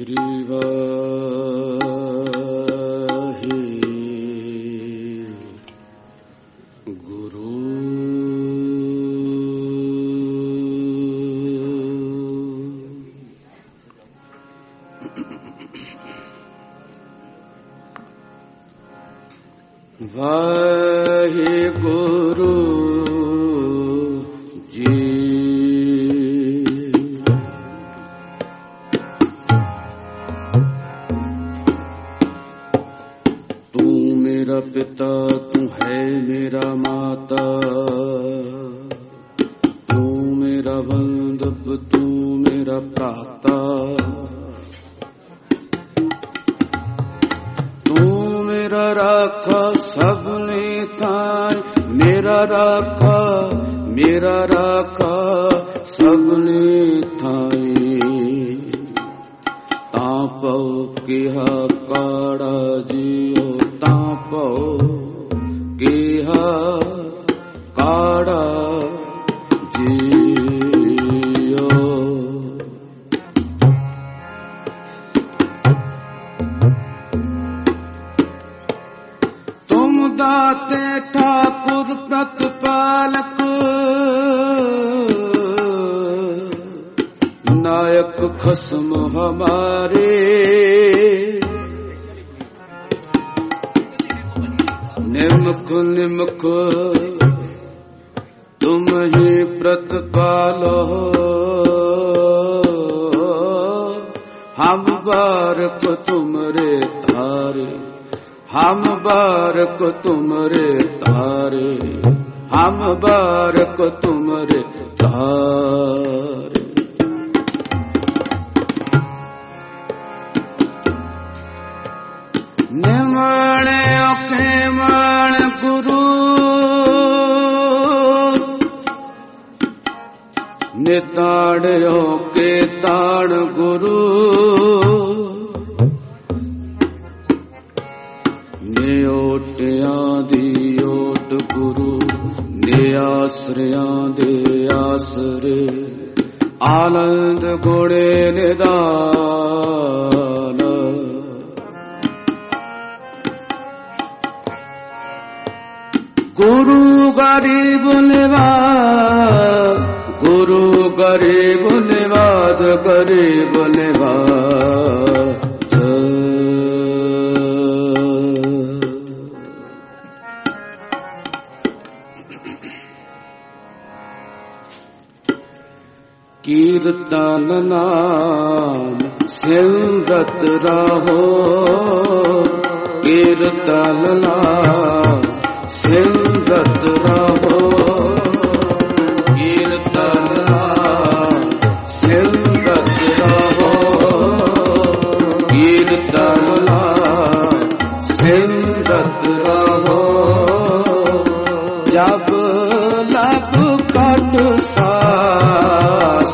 श्री वाहेगुरु। वाहेगुरु जी। मेरा पिता तू है मेरा माता, तू मेरा बंधुप तू मेरा भ्राता, तू मेरा राखा सबने थाय, मेरा राखा सबने थाय। तापो किहा काड़ा जियो, तापो किहा काड़ा जियो। तुम दाते ठाकुर प्रतिपालक, नायक खसम हमारे। निमुख निमुख तुम ही प्रतिपालो, हम बारक तुमरे तारे, हम बारक तुमरे तारे, हम बारक तुमरे तारे। निमणे अकेमण गुरु, निताड़ो के ताड़ गुरु। नियोटियां दी ओट गुरु, नियासरियां दे आसरे। आनंद गुणे निदान, गुरु गरीब निवाज, गुरु गरीब निवाज, गरीब निवाज। कीर्तन नाम सिमरत रहो, कीर्तन नाम सिमरत रहो, कीर्तन नाम सिमरत रहो, कीर्तन नाम सिमरत रहो। जब लग कट सास,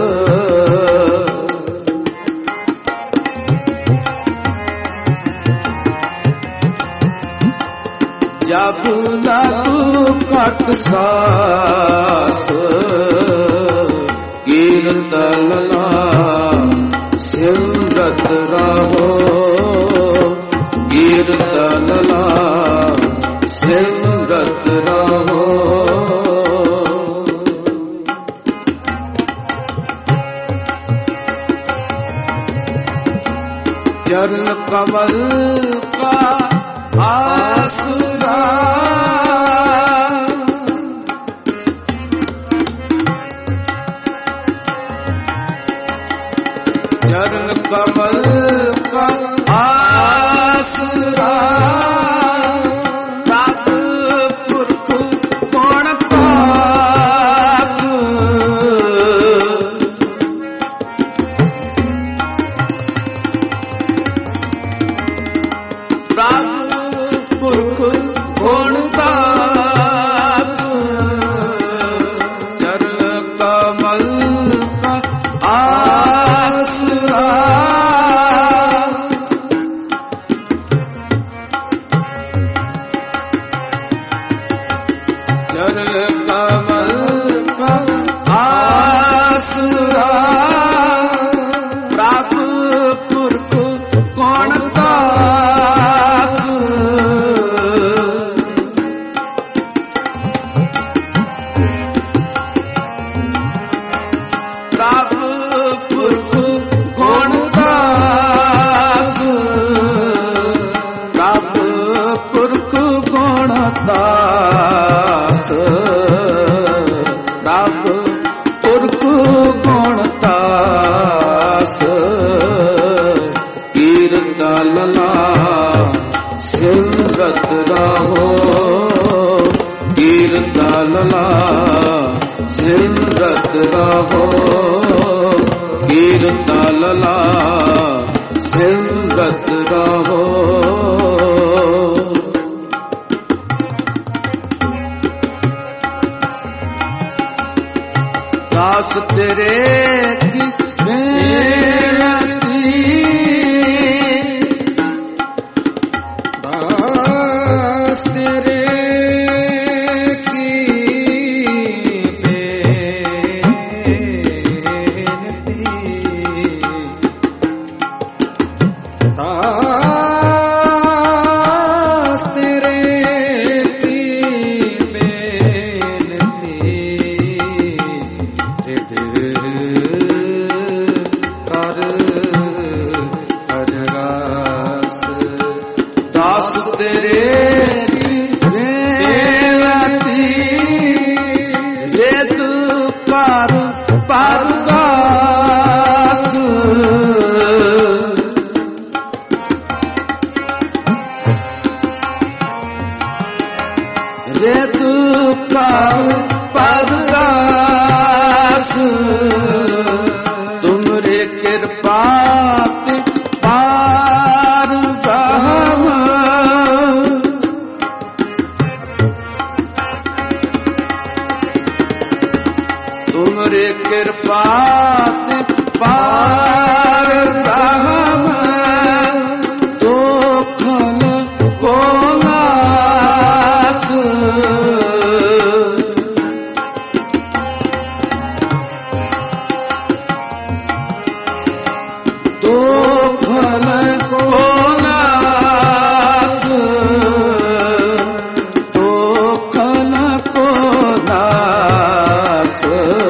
जब लग कट सास, कीर्तन नाम सिमरत रहो, कीर्तन नाम सिमरत रहो। चरण कमल का आसरा, चरण कमल का आसरा। पुरख कौन पाक, पुरख कौन पाक। चरण कमल का आसरा, मात पार ब्रह्म दुखन को नाथ दुखन को नाथ दुखन को नाथ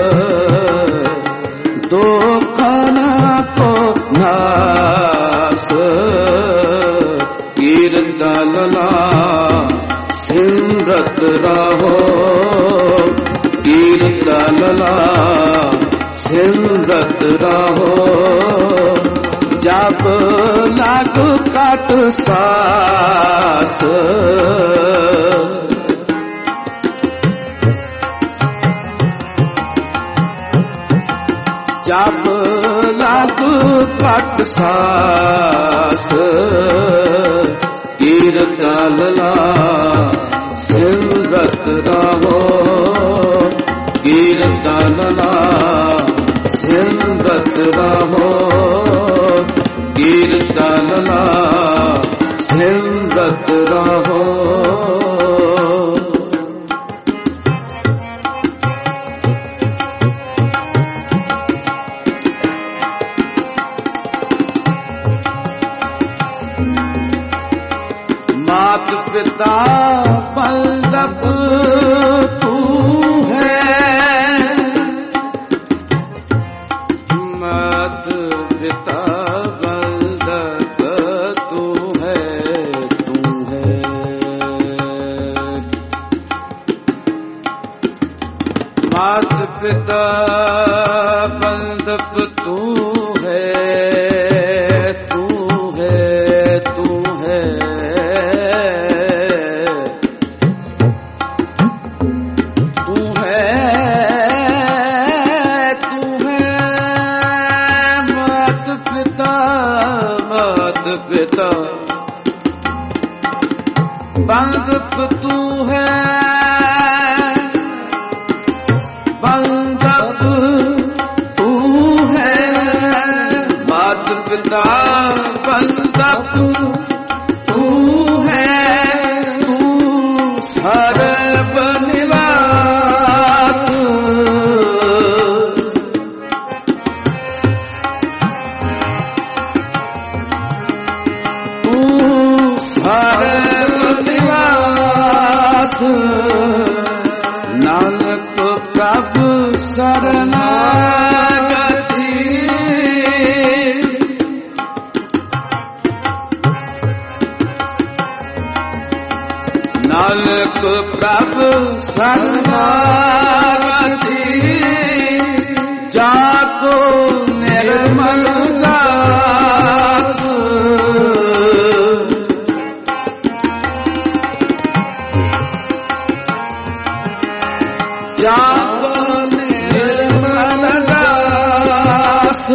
दुखन को नाथ कीर्तनला सिमरत रहो कीर्तनला सिमरत रहो जब लग कट सास जब लग कट सास कीर्तनला सिमरत रहो कीर्तनला सिमरत रहो कीर्तनला सिमरत रहो मात पिता बल्लभ तू है मात पिता बल्लभ तू है मात पिता बल्लभ तू है पिता बंधप तू है बंधप तू है मात पिता बंधप तू है तू सर्व निवास निवास नानक प्रभु शरणागति नानक प्रभु शरणागति जाको निर्मल दास जाको निर्मल दास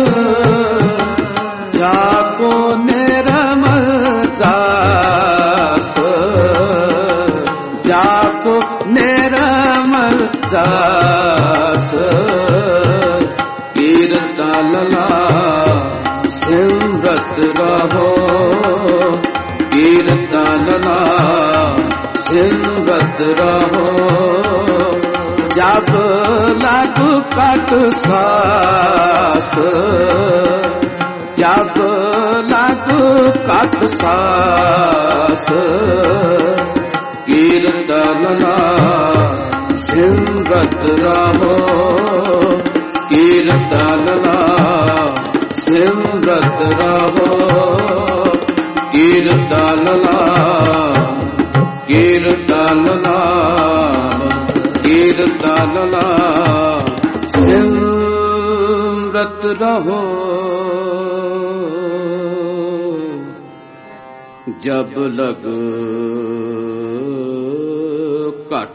जाको निर्मल दास जाको निर्मल दास कीर्तनला सिमरत रहो कीर्तनला सिमरत रहो जब लग कट सास जब लग कट सास कीर्तनला सिमरत रहो कीर्तनला सिमरत रहो कीर्तनला कीर्तनला कीर्तनला सिमरत रहो जब लग कट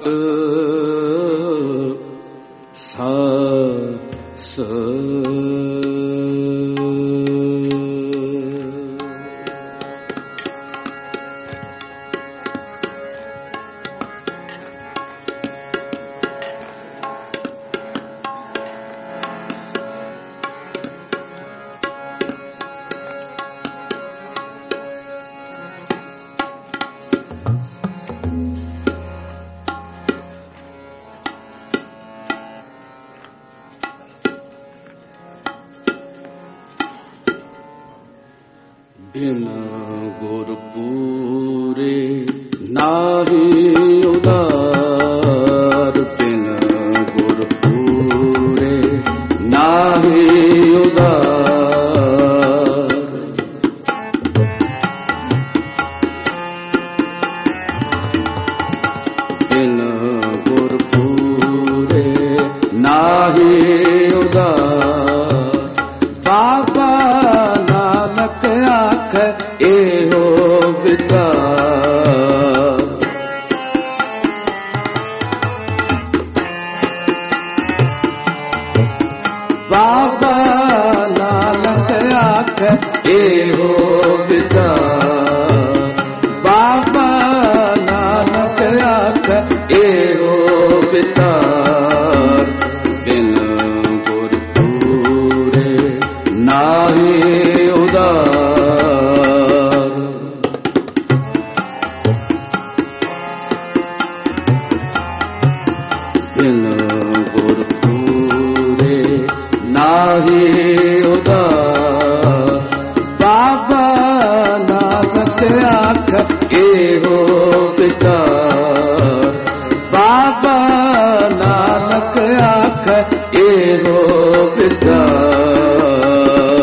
सास ਬਿਨ ਗੁਰ ਪੂਰੇ ਨਾਹੀ ਉਦਾਰ, ਬਿਨ ਗੁਰ ਪੂਰੇ ਨਾਹੀ ਉਦਾਰ। ਬਿਨ ਗੁਰ ਪੂਰੇ ਨਾਹੀ ਉਦਾਰ, ਬਾਬਾ ਨਾਨਕ ਆਖੈ ਇਹੋ ਵਿਚਾਰ। ਬਾਬਾ ਨਾਨਕ ਆਖੈ ਇਹੋ ਵਿਚਾਰ, ਬਾਬਾ ਨਾਨਕ ਆਖੈ ਇਹੋ ਵਿਚਾਰ। ਬਿਨ ਗੁਰ ਪੂਰੇ ਨਾਹੀ ਉਦਾਰ। ਬਿਨ ਗੁਰ ਪੂਰੇ ਨਾਹੀ ਉਦਾਰ, ਬਾਬਾ ਨਾਨਕ ਆਖੈ ਇਹੋ ਵਿਚਾਰ, ਬਾਬਾ ਨਾਨਕ ਆਖੈ ਇਹੋ ਵਿਚਾਰ।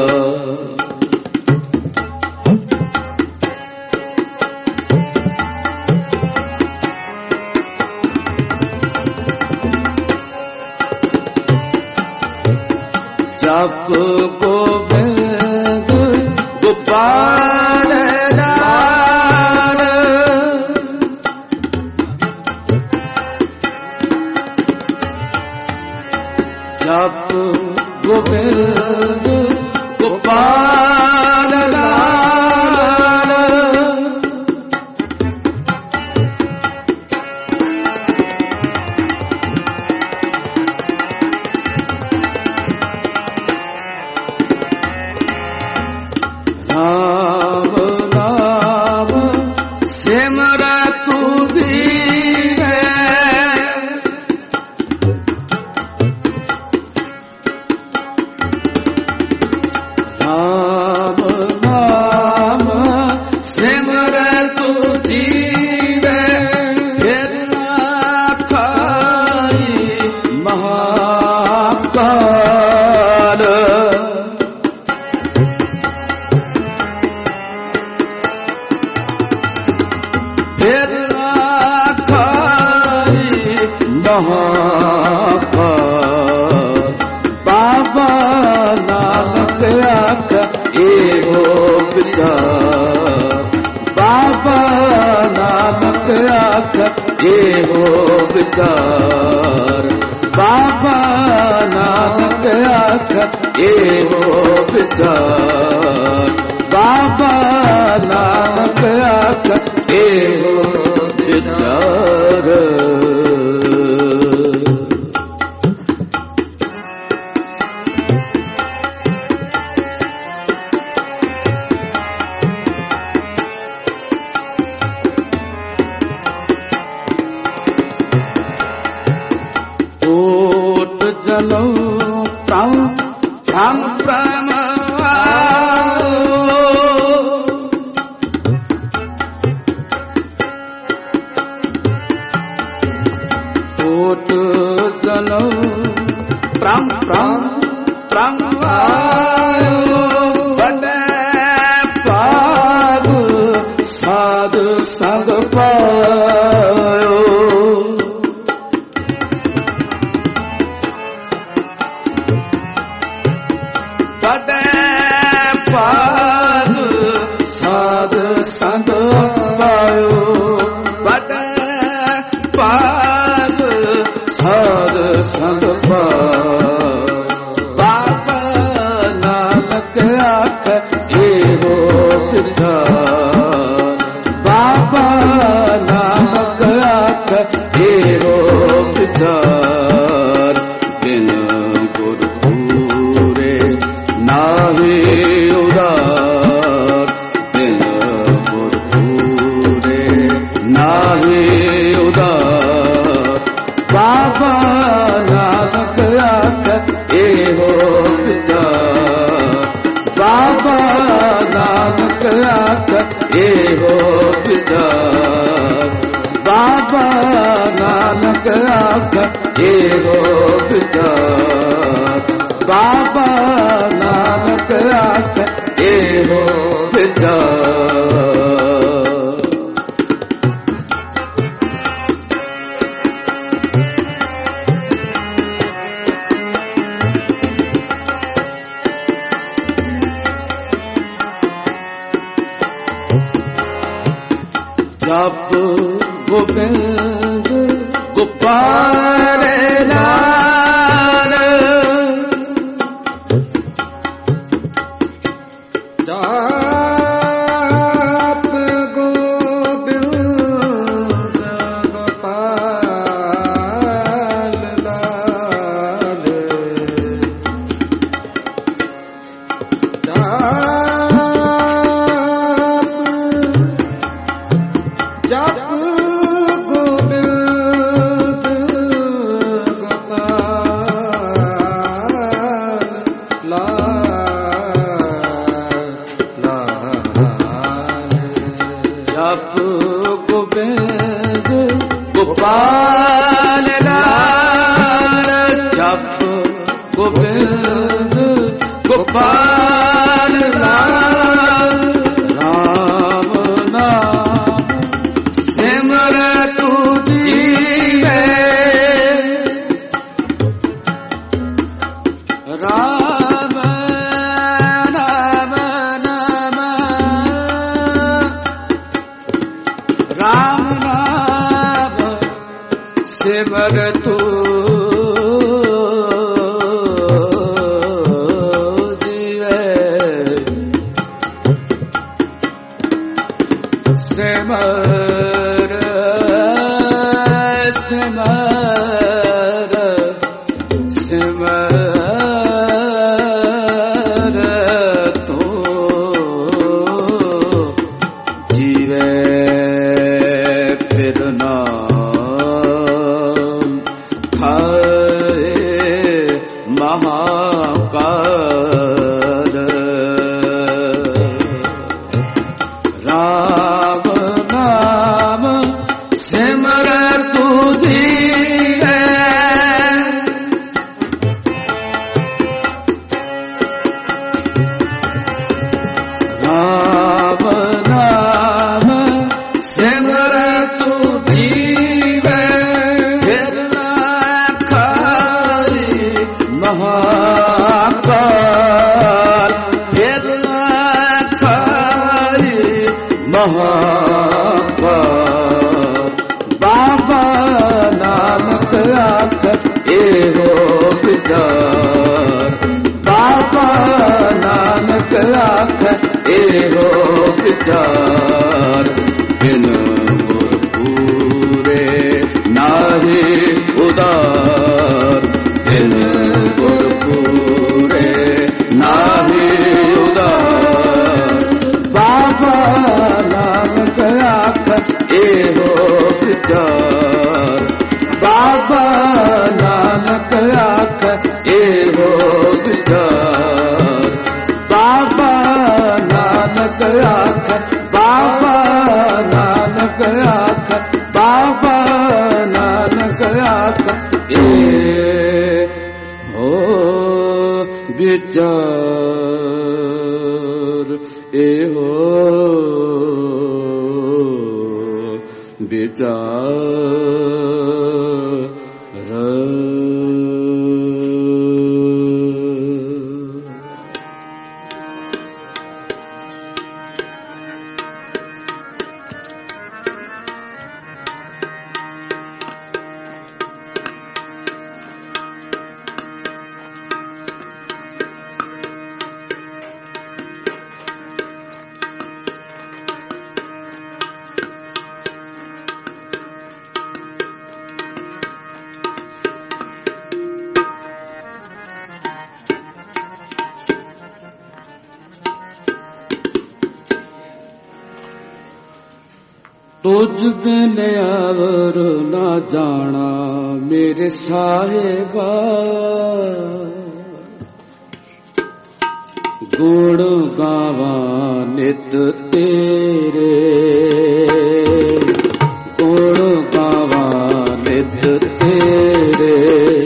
ਜਪ ਗੋਬਿੰਦ ਗੋਪਾਲ ਲਾਲ, ਜਪ ਗੋਬਿੰਦ ਗੋਪਾਲ ਲਾਲ। ਰਾਮ ਨਾਮ ਸਿਮਰੈ ਤੁਧੀਰੇ, ਰਾਮ ਨਾਮ ਸਿਮਰੈ ਤੁਧੀਰੇ, ਫਿਰ ਨਾ ਖਾਈ ਮਹਾਕਾਲ। ਫਿਰ ਨਾ ਖਾਈ ਮਹਾਕਾਲ, ਬਾਬਾ ਨਾਨਕ ਆਖੈ ਇਹੋ ਵਿਚਾਰ, ਬਾਬਾ ਨਾਨਕ ਆਖੈ ਇਹੋ ਵਿਚਾਰ, ਬਾਬਾ ਨਾਨਕ ਆਖੈ ਇਹੋ ਵਿਚਾਰ, ਬਾਬਾ ਨਾਨਕ ਆਖੈ ਇਹੋ ਵਿਚਾਰ। ਕੋਟ ਜਨਮ ਪ੍ਰਮ ਧਮ ਪ੍ਰਮ ਕੋਟ ਜਨਮ ਪ੍ਰਮ ਪ੍ਰਮ ਪ੍ਰਮ ਆਇਓ, ਵੱਡੇ ਭਾਗ ਸਾਧ ਸੰਗ ਪਾਇਓ। ਵੱਡੇ ਭਾਗ ਸਾਧ ਸੰਗ ਪਾਇਓ, ਵੱਡੇ ਭਾਗ ਸਾਧ ਸੰਗ ਪਾਇਓ। ਬਾਬਾ ਨਾਨਕ ਆਖੈ ਇਹੋ ਵਿਚਾਰ, ਬਾਬਾ ਨਾਨਕ ਆਖੈ ਇਹੋ ਵਿਚਾਰ। ਬਿਨ ਗੁਰ ਪੂਰੇ ਨਾਹੀ ਉਦਾਰ, ਬਿਨ ਗੁਰ ਪੂਰੇ ਨਾਹੀ ਉਦਾਰ, ਬਾਬਾ ਨਾਨਕ ਆਖੈ ਇਹੋ ਵਿਚਾਰ, ਬਾਬਾ नानक आख एहो विचार बाबा नानक आख एहो विचार बाबा नानक आख एहो विचार जप गोविंद गोपाल लाल जप गोविंद गोपाल लाल गोपाल लाल जप गोविंद गोपाल लाल राम नाम सिमर तू जीवे राम नाम नाम राम नाम सिमर तू जीवे सिमर सिमर सिमर तू जीवे फिर नाम खाए महाकाल राम नाम सिमर तू जीवे राम नाम सिमर तू जीवे फिर ना खाई महाकाल फिर ना खाई महाकाल बाबा नानक आख एहो विचार बाबा नानक आख एहो विचार बिन गुर पूरे नाहि उदार बिन गुर पूरे नाहि उदार बाबा नानक आख एहो विचार बाबा नानक आख एहो विचार बाबा नानक आख बाबा नानक आख बाबा नानक आख एहो विचार एहो तुझ बिन अवर न जाना मेरे साहिबा ਗੁਣ ਗਾਵਾ ਨਿਤ ਤੇਰੇ, ਗੁਣ ਗਾਵਾ ਨਿਤ ਤੇਰੇ,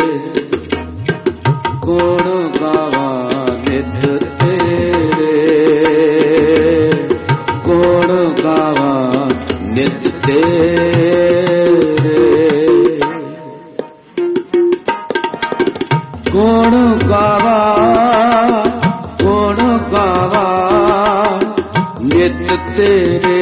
ਗੁਣ ਗਾਵਾ ਨਿਤ ਤੇਰੇ, ਗੁਣ ਗਾਵਾ ਨਿਤ ਤੇਰੇ, ਗੁਣ ਗਾਵਾ, ਗੁਣ ਗਾਵਾ ਨਿਤ ਤੇਰੇ,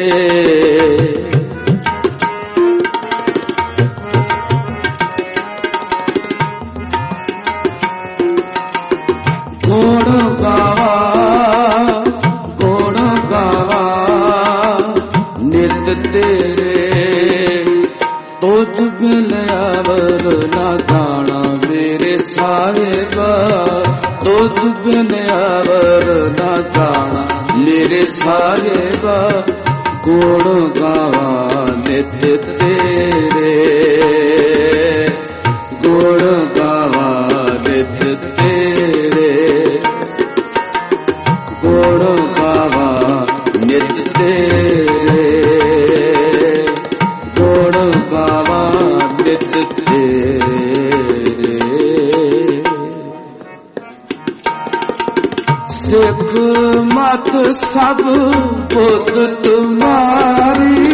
ਗੁਣ ਗਾਵਾ, ਗੁਣ ਗਾਵਾ ਨਿਤ ਤੇਰੇ, ਤੁਝ ਬਿਨ ਅਵਰ ਨਾ ਜਾਣਾ ਮੇਰੇ ਸਾਹਿਬਾ, ਤੁਝ ਬਿਨ ਅਵਰ ਨਾ ਜਾਣਾ ਮੇਰੇ ਸਾਹਿਬਾ, ਗੁਣ ਗਾਵਾ ਨਿਤ ਤੇਰੇ, ਗੁਣ ਗਾਵਾ ਨਿਤ ਤੇਰੇ, ਗੁਣ ਗਾਵਾ ਨਿਤ ਤੇਰੇ, ਗੁਣ ਗਾਵਾ ਨਿਤ ਤੇਰੇ। ਸਿੱਖ ਮਤ ਸਭ ਪੁੱਤ ਤੁਮਾਰੀ,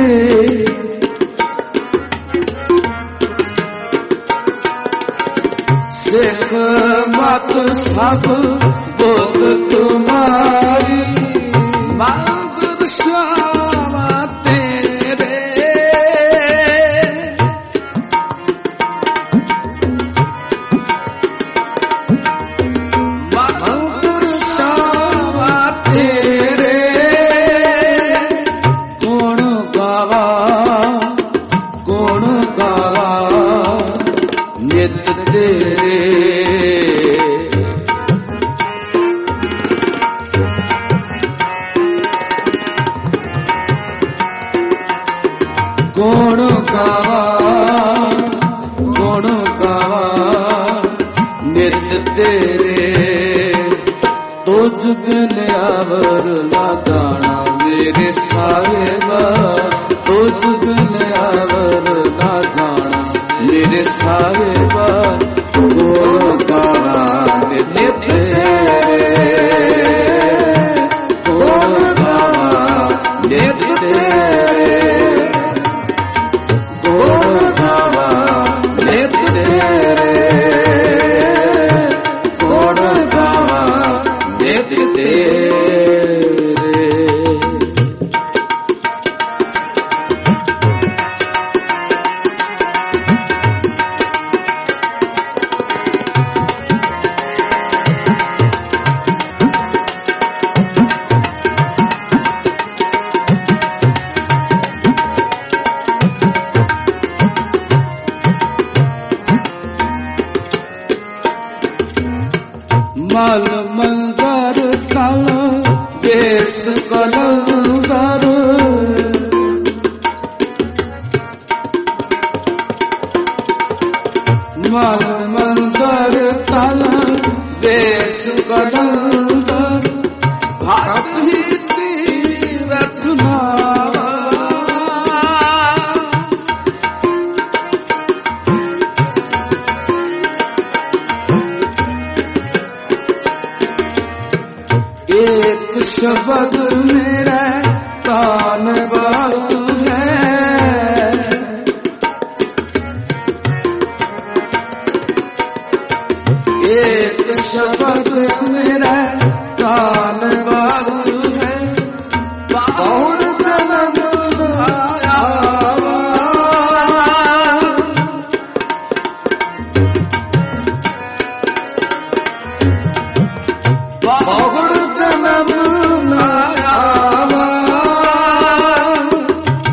ਸਿੱਖ ਮਤ ਸਭ ਪੁੱਤ ਤੁਮਾਰੀ, ਮੰਗ ਸ਼ਾਵਾ ਤੇਰੇ, ਮੰਗ ਸ਼ਾਵਾ ਤੇਰੇ, ਗੁਣ ਗਾਵਾ, ਗੁਣ ਗਾਵਾ ਨਿਤ ਤੇਰੇ, ਗੁਣ ਗਾਵਾ, ਗੁਣ ਗਾਵਾ ਨਿਤ ਤੇਰੇ, ਤੁਝ ਬਿਨ ਅਵਰ ਨਾ ਜਾਣਾ ਮੇਰੇ ਸਾਹਿਬਾ, ਤੁਝ ਬਿਨ ਅਵਰ ਨਾ ਜਾਣਾ ਮੇਰੇ ਸਾਹਿਬਾ, ਗੁਣ ਗਾਵਾ ਨਿਤ ਤੇਰੇ, ਗੁਣ ਗਾਵਾ ਨਿਤ ਤੇਰੇ, ਗੁਣ ਗਾਵਾ ਨਿਤ ਤੇਰੇ, ਗੁਣ ਗਾਵਾ ਨਿਤ ਤੇਰੇ। ਮਲ ਮੰਦਰ ਤਲ ਦੇਸ ਕਲੰਦਰ, ਮਲ ਮੰਦਰ ਤਲ ਦੇਸ ਕਲੰਦਰ, ਭਗਤ ਹੀ ਤੀਰਥ ਨਾਵਾ, एक शब्द मेरा कान बास है, एक शब्द मेरा कान बास है, बहुत जन्म आया बहुत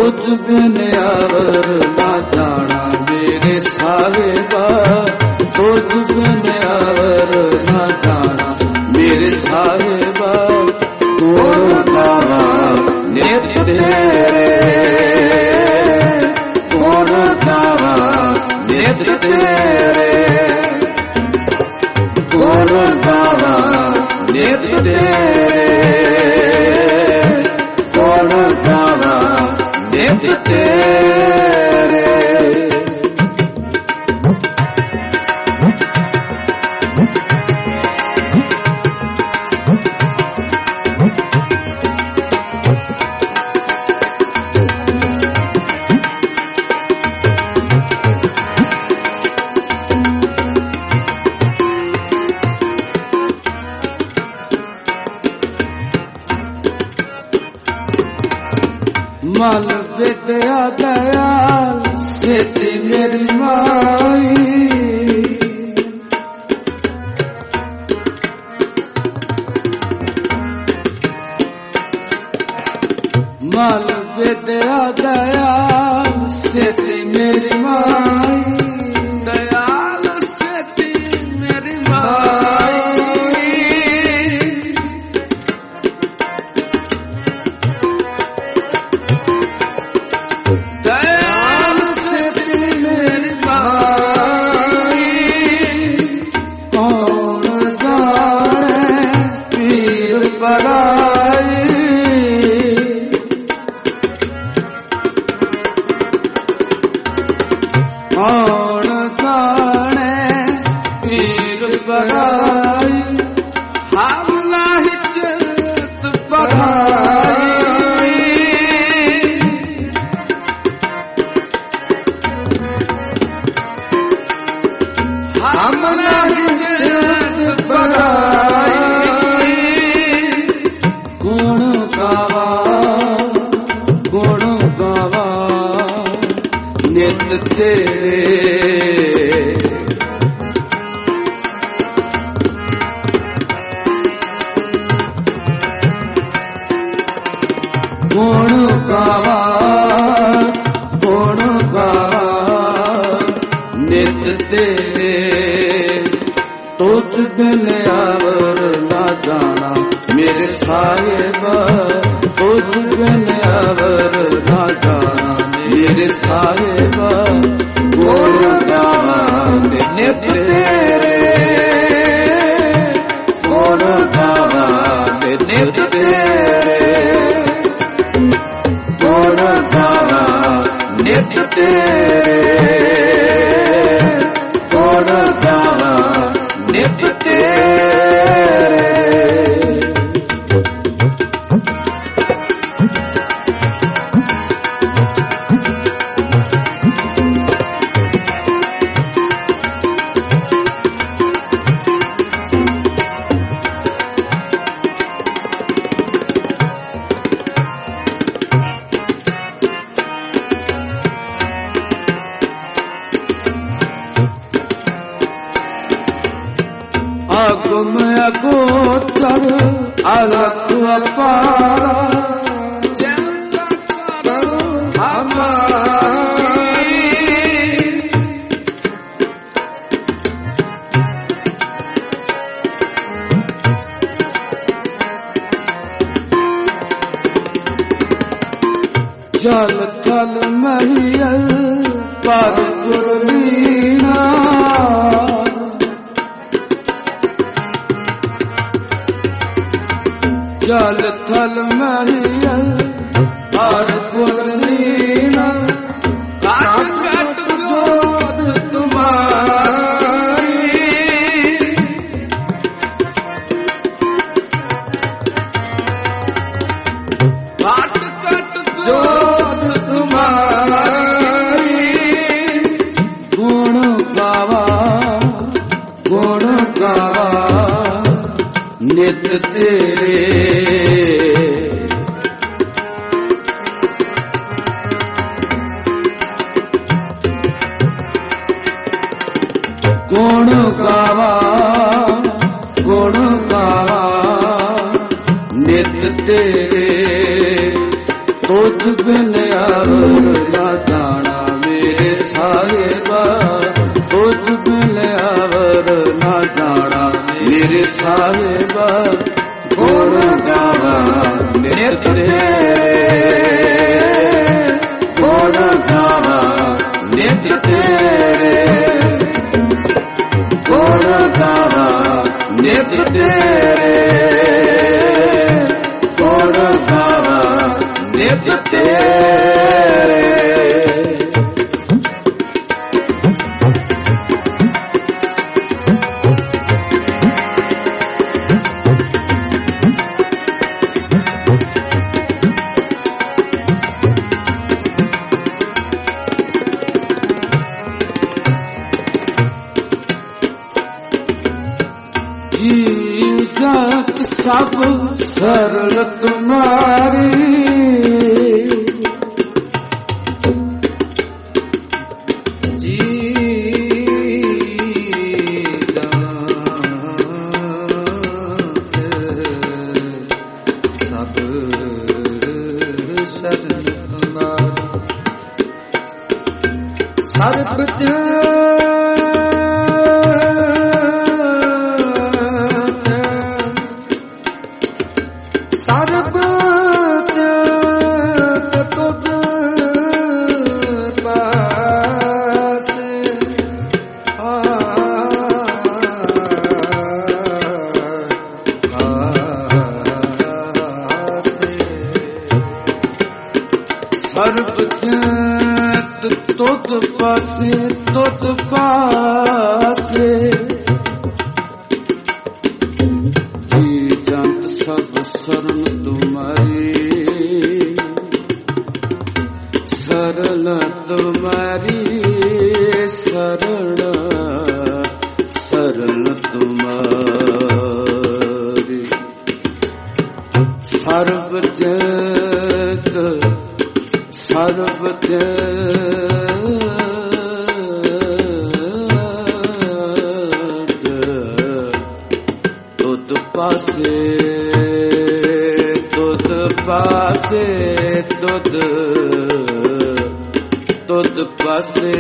तुझ बिन अवर ना जाना मेरे साहिबा, तुझ बिन अवर ना जाना मेरे साहिबा। गुण गावा नित तेरे, गुण गावा नित तेरे, गुण गावा नित तेरे, गुण गावा नित तेरे। मल बेटिया दयाल सेती मेरी माई, मल बेटिया दयाल सेती मेरी माई, दयाल सेती मेरी माई। दयाल सेती मेरी माई, कौन जाने पीर पराई, कौन जाने पीर पराई, हम नहीं चित पराई। हम नहीं चित पराई, गुण गावा नित तेरे, गुण गावा नित तेरे। तुझ बिन अवर ना जाना मेरे साहिबा, तुझ बिन अवर ना जाना मेरे साहिबा। गुण गावा नित तेरे, गुण गावा नित तेरे, गुण गावा नित तेरे, गुण गावा नित तेरे। अगम अगोचर अलख अपारा, चिंता करो हमारी, जल थल महियल पर पुरलीना, जल थल महियल और पुरलीना, काट काट जोत तुम्हारी, काट काट जोत तुम्हारी। गुण गावा नित तेरे, गुण गावा नित तेरे। ਤੁਝ ਬਿਨ ਅਵਰ ਨਾ ਜਾਣਾ ਮੇਰੇ ਸਾਹਿਬਾ, ਤੁਝ ਬਿਨ ਅਵਰ ਨਾ ਜਾਣਾ ਮੇਰੇ ਸਾਹਿਬਾ। ਗੁਣ ਗਾਵਾ ਨਿਤ ਤੇਰੇ, ਗੁਣ ਗਾਵਾ ਨਿਤ ਤੇਰੇ, ਗੁਣ ਗਾਵਾ ਨਿਤ ਤੇਰੇ, ਗੁਣ ਗਾਵਾ ਨਿਤ ਤੇਰੇ। ਜੀ ਜਤ ਸਭ ਸਰਲ ਤੁਮਾਰੀ, ਜੀ ਜਤ ਸਭ ਸਰਲ ਤੁਮਾਰੀ। ਸਰਬ ਤੁਧ ਪਾਸੇ, ਤੁਧ ਪਾਸੇ, ਜੀ ਜੰਤ ਸਭ ਸਰਨ ਤੁਮਾਰੀ, ਸਰਲ ਤੁਮਾਰੀ, ਸਰਲ ਸਰਲ ਤੁਮਾਰੀ। ਸਰਬ ਜਗਤ ਸਰਬ ਤੁਧ ਪਾਸੇ, ਤੁਧ ਪਾਸੇ, ਤੁਧ ਤੁਧ ਪਾਸੇ।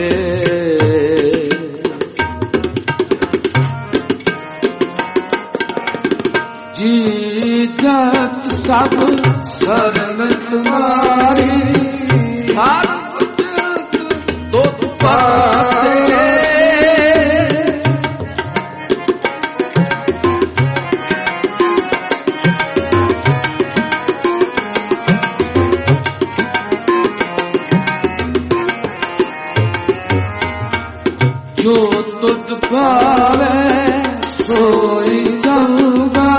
ਜੀ ਜਤ ਸਭ ਸਰਨ ਤੁਮਾਰੀ, ਸਰਬ ਜਗਤ ਤੁਧ ਪਾਸੇ, ਜੋ ਤੁਧ ਭਾਵੇ ਸੋਈ ਜਾਊਗਾ,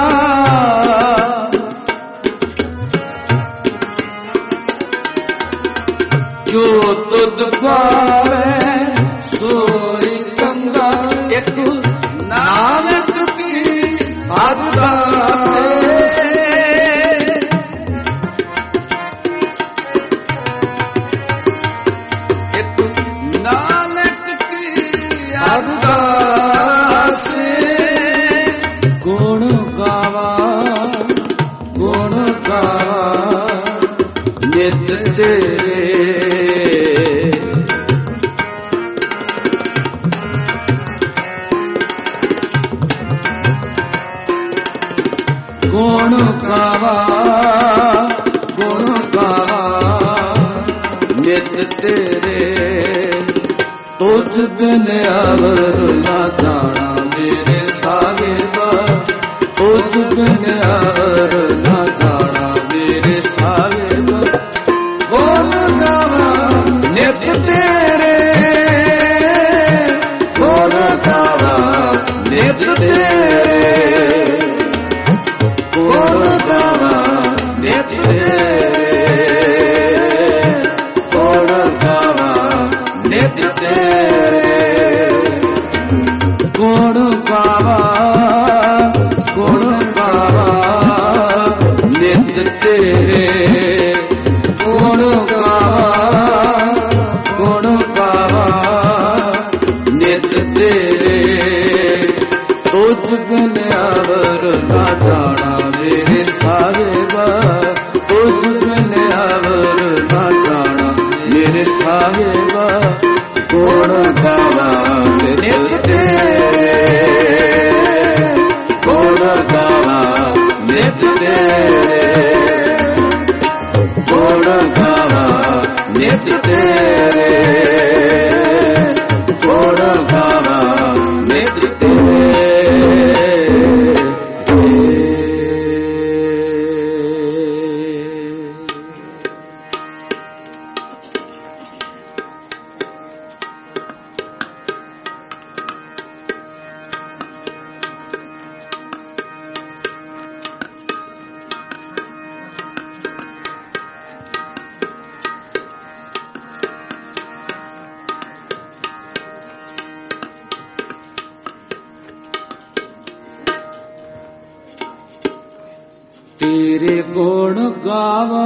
ਜੋ ਤੁਧ ਭਾਵੇ ਸੋਈ ਚੰਗਾ। ਇੱਕ ਨਾਨਕ ਕੀ ਅਰਦਾਸ, ਇੱਕ ਨਾਨਕ ਕੀ ਅਰਦਾਸ। ਗੁਣ ਗਾਵਾ, ਗੁਣ ਗਾਵਾ ਨਿਤ ਤੇਰੇ, ਗੁਣ ਗਾਵਾ, ਗੁਣ ਗਾਵਾ ਨਿਤ ਤੇਰੇ। ਤੁਝ ਬਿਨ ਅਵਰ ਨਾ ਜਾਣਾ ਮੇਰੇ ਸਾਹਿਬਾ, ਤੁਝ ਬਿਨ ਅਵਰ ਨਾ ਜਾਣਾ ਮੇਰੇ ਸਾਹਿਬਾ। ਗੁਣ ਗਾਵਾ ਨਿਤ ਤੇਰੇ, ਗੁਣ ਗਾਵਾ ਨਿਤ ਤੇਰੇ, ਗੁਣ ਗਾਵਾ ਨਿਤ ਤੇਰੇ, ਗੁਣ ਗਾਵਾ ਨਿਤ ਤੇਰੇ, ਗੁਣ ਗਾਵਾ, ਗੁਣ ਗਾਵਾ ਨਿਤ ਤੇਰੇ, ਗੁਣ ਗਾਵਾ, ਗੁਣ ਗਾਵਾ ਨਿਤ ਤੇਰੇ। ਤੁਝ ਬਿਨ ਅਵਰ ਨਾ ਜਾਣਾ ਮੇਰੇ ਸਾਹਿਬਾ, ਤੁਝ ਬਿਨ ਅਵਰ साहिब गुण गावा नित तेरे गुण गावा नित तेरे गुण गावा नित तेरे गुण गावा नित तेरे तेरे गुण गावा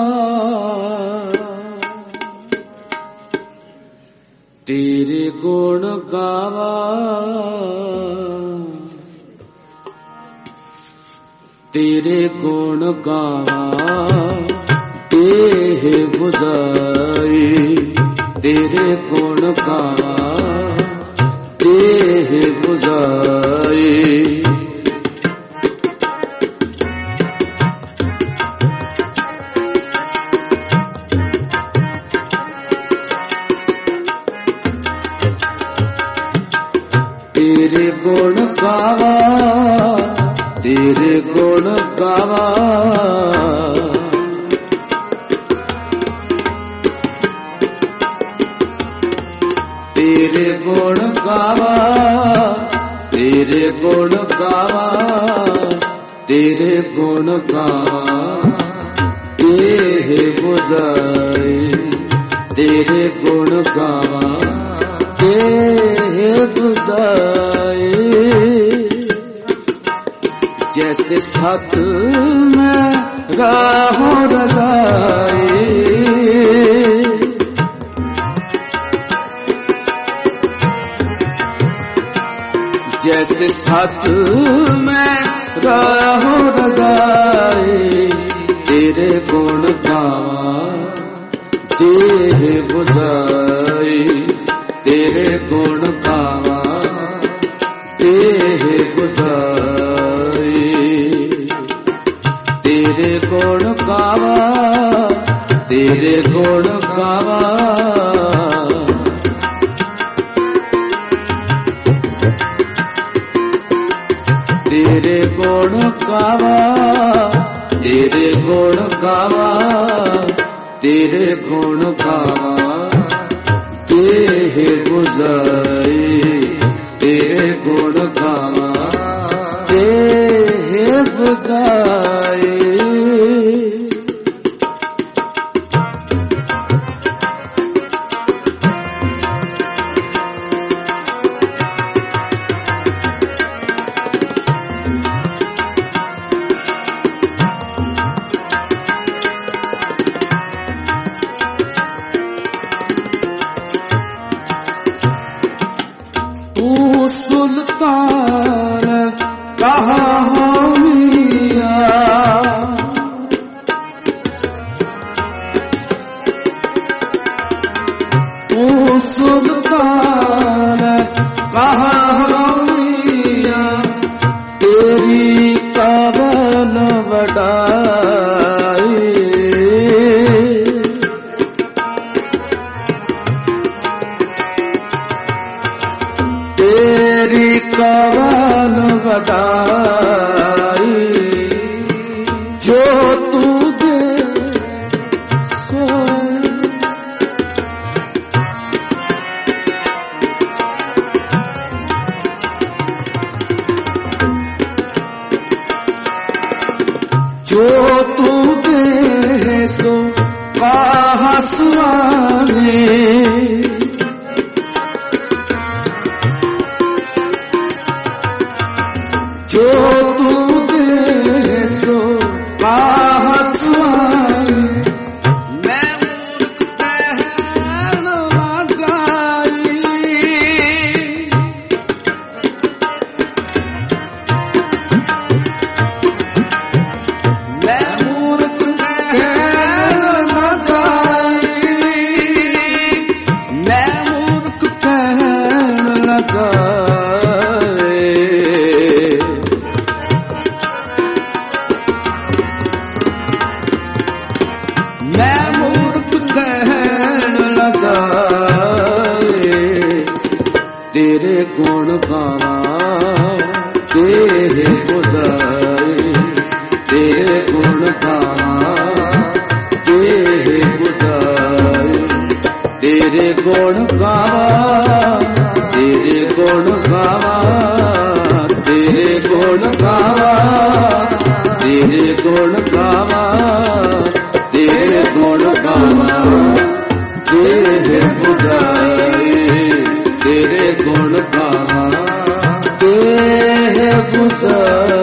तेरे गुण गावा तेरे गुण गावा देह बुझाई तेरे गुण गावा देह बुझाई तेरे गुण गावा तेरे गुण गावा तेरे गुण गावा तेरे गुण गावा तेरे गुण गावा देह बुझाई तेरे गुण गावा देह बुझाई जैसे सत में राहों रजाई जैसे सत में राहों रजाई तेरे गुण गावा देह बुझाई तेरे गुण गावा देह बुझाई तेरे गुण गावा तेरे गुण गावा तेरे गुण गावा तेरे गुण गावा तेरे गुण गावा देह बुझाई तेरे गुण गावा देह बुझाई सुल्तान कहाँ हो मिया तू सुल्तान कहाँ हो मिया तेरी कवन वडाई तेरी कवन वडाई जो तू दे सो जो तू दे सो कहा सुहाने जो तू दे सो आसमान मैं लगाई मैं मूर्ख लगाई ਗੁਣ ਗਾਵਾਂ ਤੇਰੇ ਬੁਝਾਏ, ਤੇਰੇ ਗੁਣ ਗਾਵਾਂ ਤੇਰੇ ਬੁਝਾਏ, ਤੇਰੇ ਗੁਣ ਗਾਵਾਂ, ਤੇਰੇ ਗੁਣ ਗਾਵਾਂ, ਤੇਰੇ ਗੁਣ ਗਾਵਾਂ, ਤੇਰੇ ਗੁਣ ਗਾਵਾਂ, ਤੇਰੇ ਗੁਣ ਗਾਵਾਂ ਤੇਰੇ ਬੁਝਾਏ, ਤੇਰੇ ਗੁਣ ਗਾਵਾਂ ਤੇਰੇ ਬੁਝਾਏ।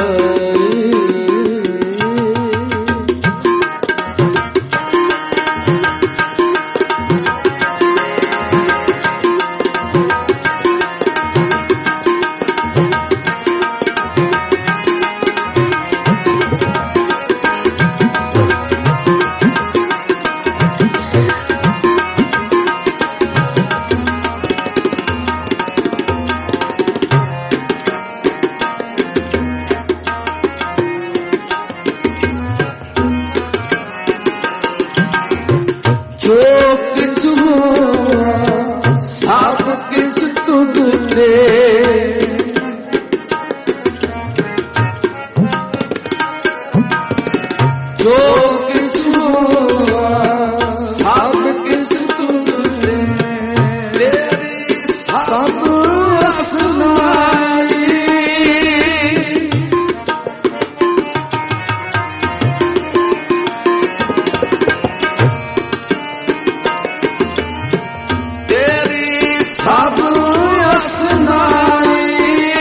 ਜੋ ਕਿਛ ਹੋਆ ਸਭ ਕਿਛ ਤੁਧ ਤੇ, ਜੋ ਕਿਛ ਹੋਆ ਸਭ ਕਿਛ ਤੁਧ ਤੇ, ਤੇਰੀ ਸਭ ਅਸਨਾਈ, ਸਭ ਅਸਨਾਈ,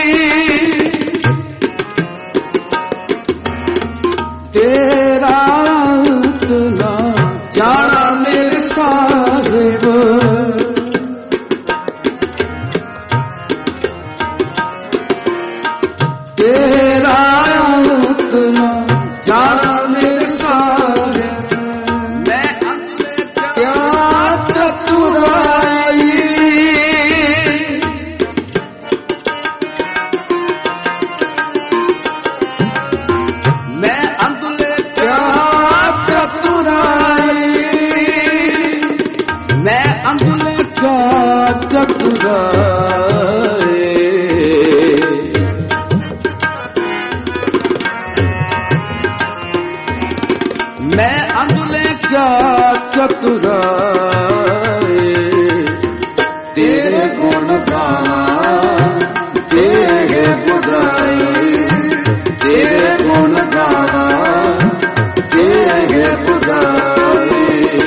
ਤੇਰਾ ਅੰਤ ਨਾ ਜਾਣਾ ਮੇਰੇ ਸਾਹਿਬ, ਤੇਰਾ ਅੰਤ ਨਾ ਜਾਣਾ ਮੇਰੇ ਸਾਹਿਬ, ਮੈਂ ਅੰਤ ਕਿਆ ਚਤੁਰਾਈ, ਮੈਂ ਅੰਦਲੇ ਕਿਆ ਚਤੁਰਾਈ, ਮੈਂ ਅੰਦਲੇ ਕਿਆ ਚਤੁਰਾਈ, ਮੈਂ ਅੰਦਲੇ ਕਿਆ ਚਤੁਰਾਈ, ਤੇਰੇ ਗੁਣ ਗਾਵਾਂ ਤੇਰੇ ਬੁਝਾਏ, ਤੇਰੇ ਗੁਣ ਗਾਵਾਂ ਤੇਰੇ ਬੁਝਾਏ,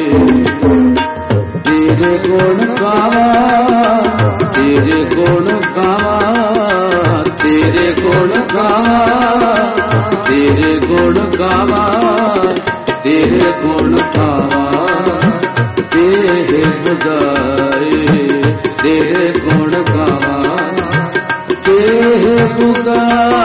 ਤੇਰੇ ਗੁਣ ਗਾਵਾਂ, ਤੇਰੇ ਗੁਣ ਗਾਵਾਂ, ਤੇਰੇ ਗੁਣ ਗਾਵਾਂ, ਤੇਰੇ ਗੁਣ ਗਾਵਾਂ, ਤੇਰੇ ਗੁਣ ਗਾਵਾਂ ਤੇਰੇ ਬੁਝਾਏ, ਤੇਰੇ ਗੁਣ ਗਾਵਾਂ ਤੇਰੇ ਬੁਝਾਏ।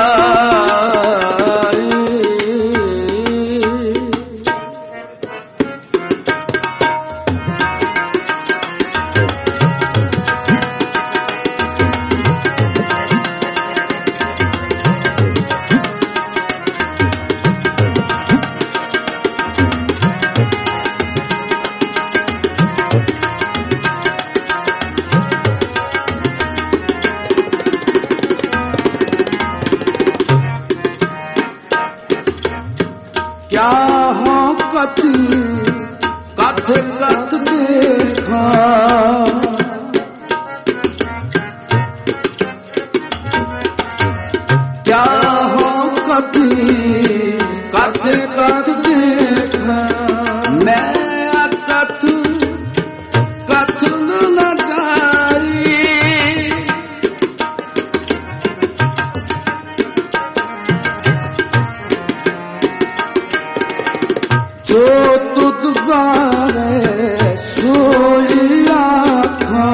क्या हो कथि कथ कथ देखा, क्या हो कथि कथ कथ देखा, मैं कथ कथ न जाई, जो तुद बारे सोई आँखा,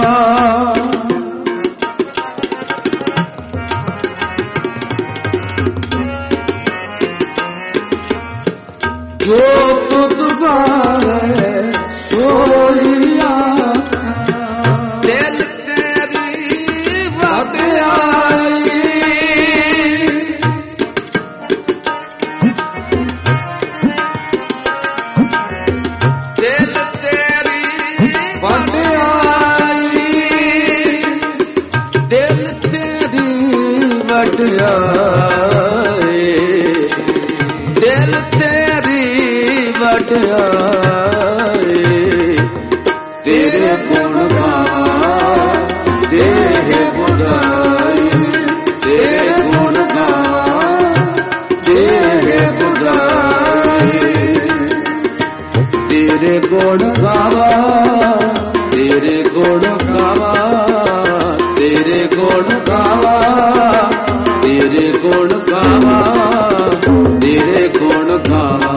ਵਡਿਆਈ ਤੇਰੇ ਗੁਣ ਗਾਵਾਂ ਦੇਹ ਬੁਝਾਈ ਤੇਰੇ ਗੁਣ ਗਾਵਾਂ ਦੇਹ ਬੁਝਾਈ ਤੇਰੇ ਗੁਣ ਗਾਵਾਂ ਤੇਰੇ ਗੁਣ ਗਾਵਾਂ ਤੇਰੇ ਗੁਣ ਗਾਵਾਂ ਤੇਰੇ ਗੁਣ ਗਾਵਾਂ ਤੇਰੇ ਗੁਣ ਗਾਵਾਂ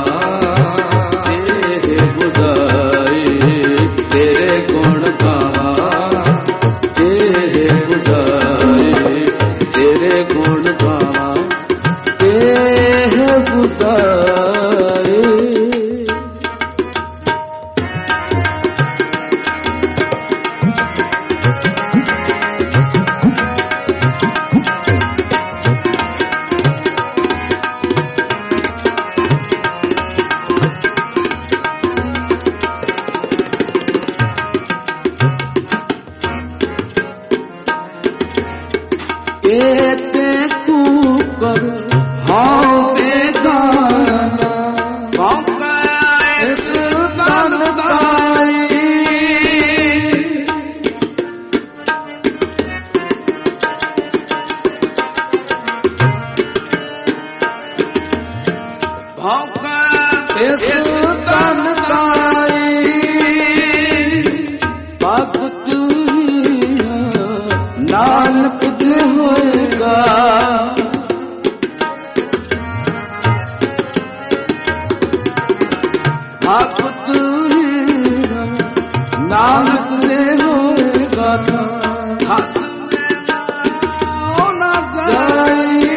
ਦੇਹ ਬੁਝਾਈ ਤੇਰੇ ਗੁਣ ਗਾਵਾਂ ਦੇਹ ਬੁਝਾਈ ਤੇਰੇ ਗੁਣ ਗਾਵਾਂ ਦੇਹ ਬੁਝਾਈ एते कूकर हाँ बेगाना मौका इस तन दाई मौका इस तन दाई भगत नानक दे होएगा भगत नानक दे होएगा हस न जाई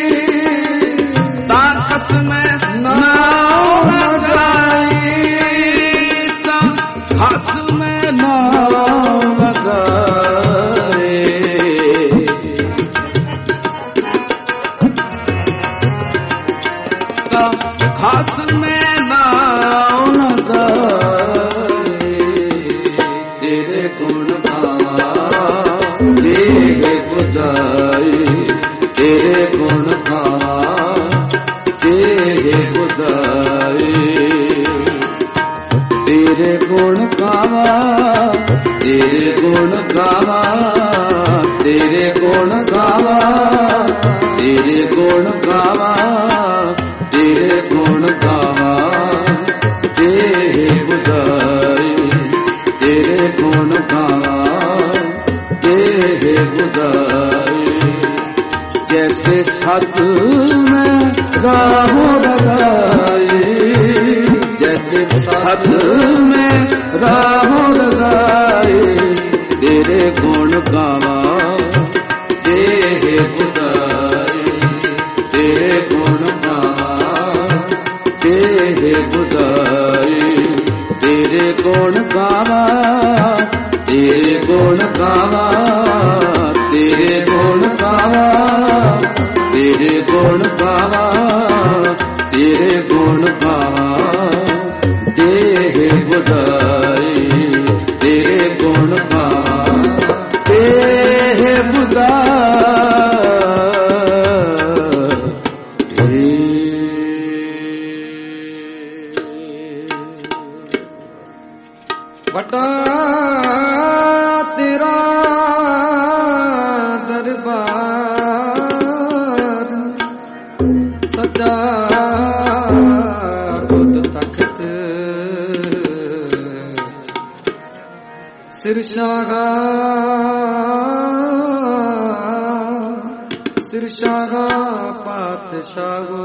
ताकस में नाव न जाई हस में नाव न जाई खास में नाव न जाए तेरे गुण गावां देह बुझाई तेरे गुण गावां देह बुझाई तेरे गुण गावां तेरे गुण गावां तेरे गुण गावां तेरे गुण गावां तेरे गुण गावां देह बुझाई तेरे गुण गावां देह बुझाई जैसे सत में राहों लगाई जैसे सत में राहों लगाई तेरे गुण गावां देह बुझाई तेरे गुण देह बुझाई तेरे गुण गावां तेरे गुण गावां तेरे गुण गावां तेरे गुण गावां तेरे गुण गावां देह बुझाई तेरे गुण गावां देह बुझाई वटा तेरा दरबार सजा खुद तख्त सिरशागा सिरशागा पातशाहो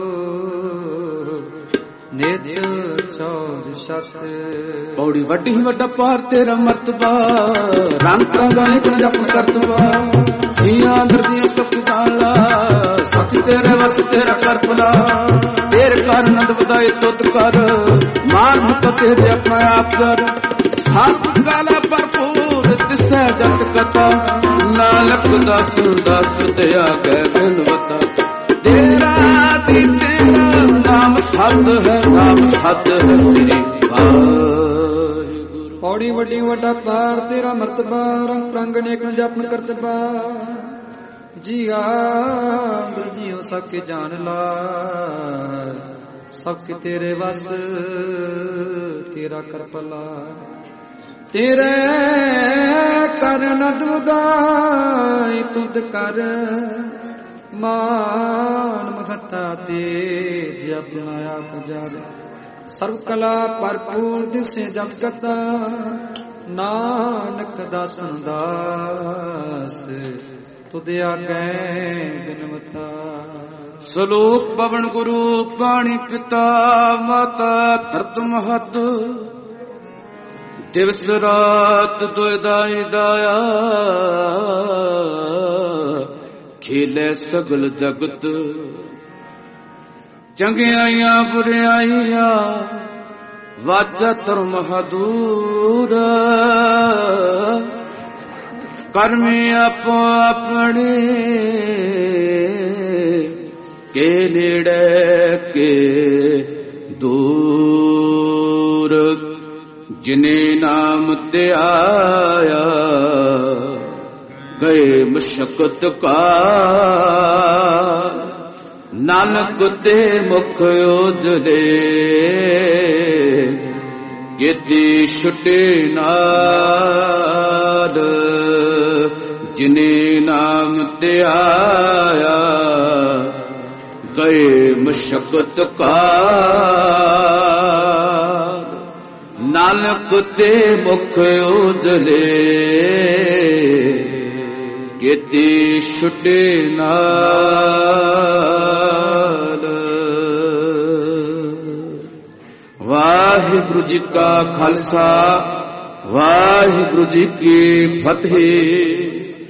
नित्य चौद शत पौड़ी वड्डी वड्डा पार तेरा मर्तबा रंग रंगाने को जप करतबा जिया दर्दियां सुख दाला सच तेरे वस तेरा करपला तेरे कर नंद बधाई तुत कर मार मुक तेरे अपना आप कर सात काला भरपूर तिसै जट कथा नानक दस दस दया कै बिनवता तेरा दी तेरा नाम सत है नाम सत है तेरी पौड़ी वड्डी वड्डा पार तेरा मर्तबा रंग रंग नेक जपन करतबा जिया जियो सके जान ला ਸਭ ਕੀ ਤੇਰੇ ਵਸ ਤੇਰਾ ਕਰਪਲਾ ਤੇਰੇ ਕਰਨ ਦੁਦਾਈ ਤੁਧ ਕਰ ਮਾਨ ਮਹਤਾ ਤੇ ਆਪਣਾ ਆਪ ਜਾਵੇ ਸਰਬ ਕਲਾ ਭਰਪੂਰ ਦਿਸੇ ਜਪ ਕਰਤਾ ਨਾਨਕ ਦਾਸਨ ਦਾਸ ਤੁਧ ਆਗੈ ਬਿਨਵਤਾ ਸਲੋਕ ਪਵਨ ਗੁਰੂ ਪਾਣੀ ਪਿਤਾ ਮਾਤਾ ਧਰਤ ਮਹਤ ਦਿਵਸ ਰਾਤ ਦੁਇ ਦਾਈ ਦਾਇਆ ਖੇਲੇ ਸਗਲ ਜਗਤ ਚੰਗਿਆਈਆਂ ਬੁਰਿਆਈਆਂ ਵਾਜਾ ਧਰਮ ਹਦੂਰ ਕਰਮੀ ਆਪੋ ਆਪਣੇ ਕੇ ਨੇੜੇ ਕੇ ਦੂਰ ਜਿਨੇ ਨਾਮ ਤੇ ਆਇਆ ਗਏ ਮੁਸ਼ਕਤ ਕਾ ਨਾਨਕ ਤੇ ਮੁਖ ਉਜਲੇ ਕੀਤੀ ਛੁਟੇ ਨਾਦ ਜਿਨੇ ਨਾਮ ਤੇ ਆਇਆ ਗਏ ਮੁਸ਼ਕਤ ਕਾ ਨਾਨਕ ਤੇ ਮੁਖ ਉਜਲੇ ਕੀਤੀ ਛੁਟੇ ਨਾਦ ਵਾਹਿਗੁਰੂ ਜੀ ਕਾ ਖਾਲਸਾ ਵਾਹਿਗੁਰੂ ਜੀ ਕੀ ਫਤਿਹ।